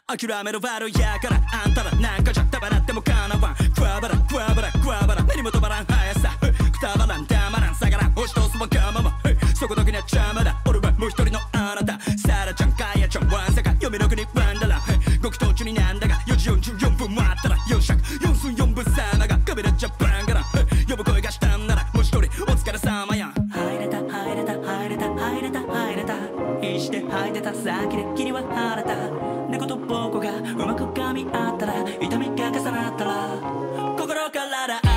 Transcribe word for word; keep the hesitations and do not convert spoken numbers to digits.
諦める悪やからあんたらなんかじゃたばらってもかなわんクワバラクワバラクワバラ目にも止まらん速さくたばらんたまらん下がらん押し通すわがままそこだけには邪魔だ俺はもう一人のあなたサラちゃんカヤちゃんワンサカ読みの国ワンダラごき途中になんだがよじよんじゅうよんぷん待ったらよん尺よん寸よん分さながカメラジャパンから呼ぶ声がしたんならもう一人お疲れ様や入れた入れた入れた入れた入れた必死で吐いてた先で君は晴れた猫と僕がうまく噛み合ったら痛みが重なったら心からだ